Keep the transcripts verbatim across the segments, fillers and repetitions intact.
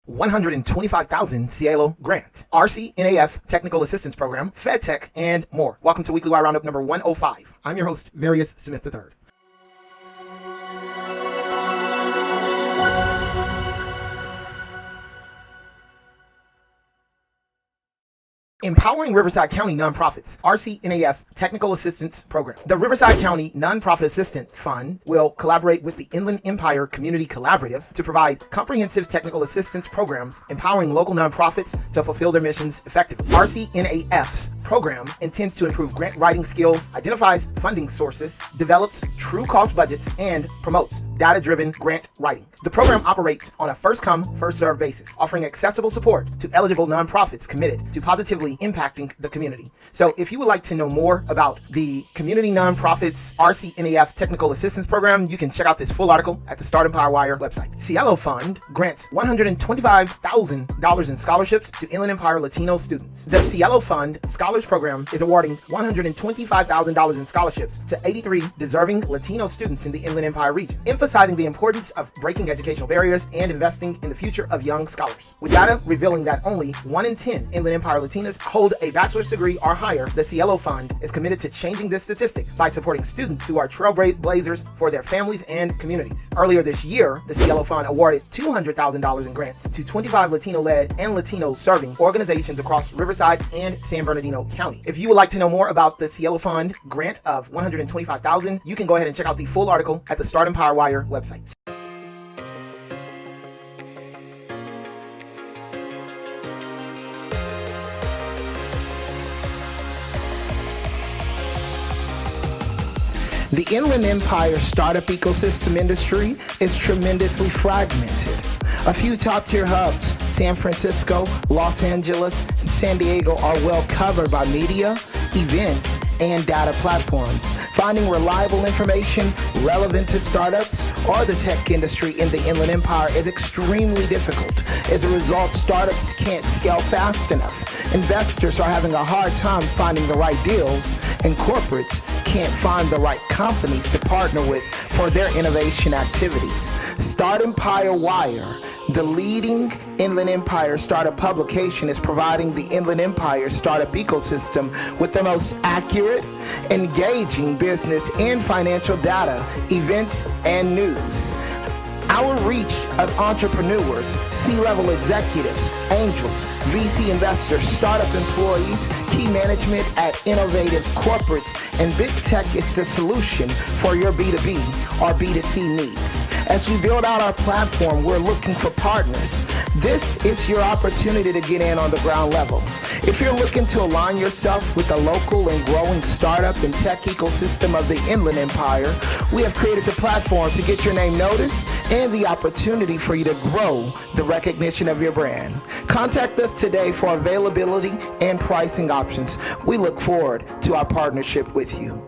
one hundred twenty-five thousand Cielo grant, R C N A F Technical Assistance Program, FedTech, and more. Welcome to Weekly Wire Roundup number one oh five. I'm your host, Various Smith the third. Empowering Riverside County Nonprofits, R C N A F Technical Assistance Program. The Riverside County Nonprofit Assistance Fund will collaborate with the Inland Empire Community Collaborative to provide comprehensive technical assistance programs, empowering local nonprofits to fulfill their missions effectively. R C N A F's program intends to improve grant writing skills, identifies funding sources, develops true cost budgets, and promotes data-driven grant writing. The program operates on a first-come, first-served basis, offering accessible support to eligible nonprofits committed to positively impacting the community. So if you would like to know more about the Community Nonprofits R C N A F Technical Assistance Program, you can check out this full article at the Start Empire Wire website. Cielo Fund grants one hundred twenty-five thousand dollars in scholarships to Inland Empire Latino students. The Cielo Fund Scholars Program is awarding one hundred twenty-five thousand dollars in scholarships to eighty-three deserving Latino students in the Inland Empire region, emphasizing the importance of breaking educational barriers and investing in the future of young scholars. With data revealing that only one in ten Inland Empire Latinas hold a bachelor's degree or higher, the Cielo Fund is committed to changing this statistic by supporting students who are trailblazers for their families and communities. Earlier this year, the Cielo Fund awarded two hundred thousand dollars in grants to twenty-five Latino-led and Latino-serving organizations across Riverside and San Bernardino County. If you would like to know more about the Cielo Fund grant of one hundred twenty-five thousand dollars, you can go ahead and check out the full article at the Start Empire Wire website. The Inland Empire startup ecosystem industry is tremendously fragmented. A few top-tier hubs, San Francisco, Los Angeles, and San Diego, are well covered by media, events, and data platforms. Finding reliable information relevant to startups or the tech industry in the Inland Empire is extremely difficult. As a result, startups can't scale fast enough. Investors are having a hard time finding the right deals, and corporates can't find the right companies to partner with for their innovation activities. Start Empire Wire, the leading Inland Empire startup publication, is providing the Inland Empire startup ecosystem with the most accurate, engaging business and financial data, events, and news. Our reach of entrepreneurs, C-level executives, angels, V C investors, startup employees, key management at innovative corporates, and big tech is the solution for your B two B or B two C needs. As we build out our platform, we're looking for partners. This is your opportunity to get in on the ground level. If you're looking to align yourself with the local and growing startup and tech ecosystem of the Inland Empire, we have created the platform to get your name noticed and the opportunity for you to grow the recognition of your brand. Contact us today for availability and pricing options. We look forward to our partnership with you.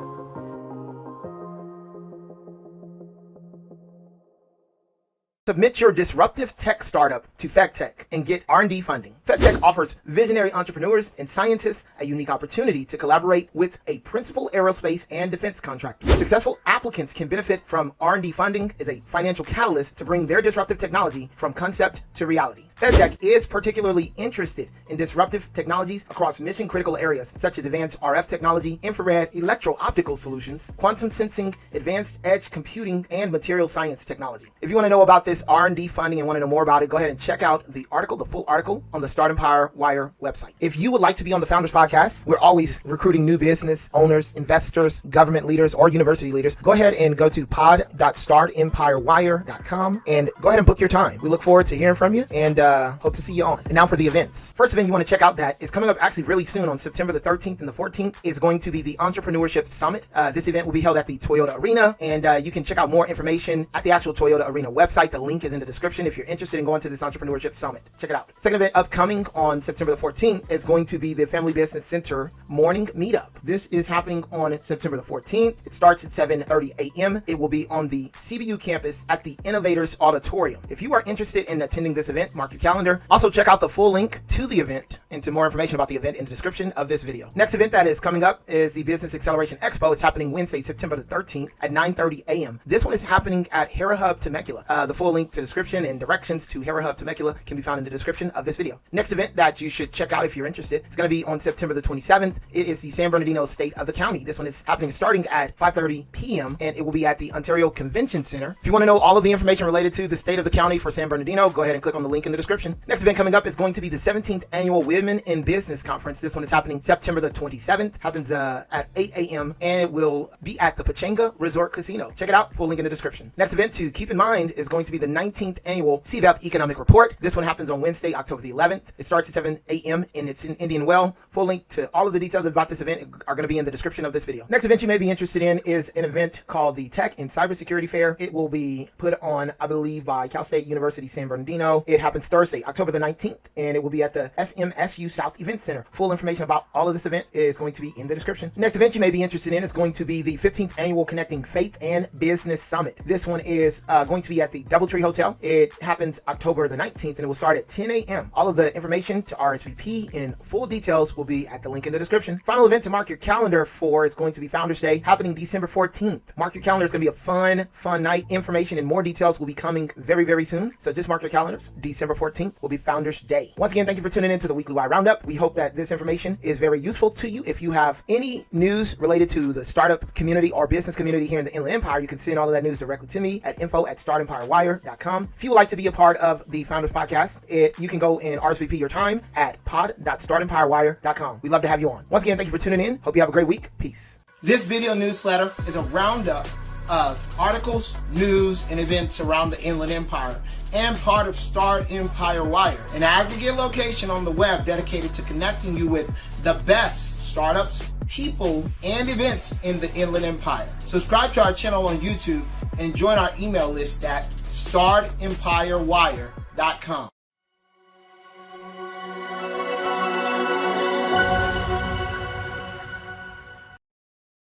Submit your disruptive tech startup to FedTech and get R and D funding. FedTech offers visionary entrepreneurs and scientists a unique opportunity to collaborate with a principal aerospace and defense contractor. Successful applicants can benefit from R and D funding as a financial catalyst to bring their disruptive technology from concept to reality. FedTech is particularly interested in disruptive technologies across mission-critical areas such as advanced R F technology, infrared, electro-optical solutions, quantum sensing, advanced edge computing, and material science technology. If you want to know about this R and D funding and want to know more about it, go ahead and check out the article, the full article, on the Start Empire Wire website. If you would like to be on the Founders Podcast, we're always recruiting new business owners, investors, government leaders, or university leaders. Go ahead and go to pod dot start empire wire dot com and go ahead and book your time. We look forward to hearing from you and uh, hope to see you on. And now for the events. First event you want to check out that is coming up actually really soon on September the thirteenth and the fourteenth is going to be the Entrepreneurship Summit. Uh, this event will be held at the Toyota Arena, and uh, you can check out more information at the actual Toyota Arena website. The link is in the description if you're interested in going to this Entrepreneurship Summit. Check it out. Second event upcoming on September the fourteenth is going to be the Family Business Center Morning Meetup. This is happening on September the fourteenth. It starts at seven thirty a.m. It will be on the C B U campus at the Innovators Auditorium. If you are interested in attending this event, mark your calendar. Also, check out the full link to the event and to more information about the event in the description of this video. Next event that is coming up is the Business Acceleration Expo. It's happening Wednesday, September the thirteenth at nine thirty a m This one is happening at Hera Hub Temecula. Uh, the full link to description and directions to Hera Hub Temecula can be found in the description of this video. Next event that you should check out if you're interested is going to be on September the twenty-seventh. It is the San Bernardino State of the County. This one is happening starting at five thirty p m and it will be at the Ontario Convention Center. If you want to know all of the information related to the state of the county for San Bernardino, go ahead and click on the link in the description. Next event coming up is going to be the seventeenth Annual Women in Business Conference. This one is happening September the twenty-seventh. Happens uh, at eight a m and it will be at the Pechanga Resort Casino. Check it out. Full link in the description. Next event to keep in mind is going to be the nineteenth Annual C V A P Economic Report. This one happens on Wednesday, October the eleventh. It starts at seven a m and it's in Indian Well. Full link to all of the details about this event are going to be in the description of this video. Next event you may be interested in is an event called the Tech and Cybersecurity Fair. It will be put on, I believe, by Cal State University San Bernardino. It happens Thursday, October the nineteenth, and it will be at the S M S U South Event Center. Full information about all of this event is going to be in the description. Next event you may be interested in is going to be the fifteenth Annual Connecting Faith and Business Summit. This one is uh, going to be at the Doubletree Hotel. It happens October the nineteenth, and it will start at ten a m All of the information to R S V P and full details will be at the link in the description. Final event to mark your calendar for is going to be Founders Day, happening December fourteenth. Mark your calendar. It's going to be a fun, fun night. Information and more details will be coming very, very soon. So just mark your calendars. December fourteenth will be Founders Day. Once again, thank you for tuning in to the Weekly Y Roundup. We hope that this information is very useful to you. If you have any news related to the startup community or business community here in the Inland Empire, you can send all of that news directly to me at info at start empire wire dot com. If you would like to be a part of the Founders Podcast, it, you can go and R S V P your time at pod dot start empire wire dot com. We'd love to have you on. Once again, thank you for tuning in. Hope you have a great week. Peace. This video newsletter is a roundup of articles, news, and events around the Inland Empire and part of Start Empire Wire, an aggregate location on the web dedicated to connecting you with the best startups, people, and events in the Inland Empire. Subscribe to our channel on YouTube and join our email list at start empire wire dot com.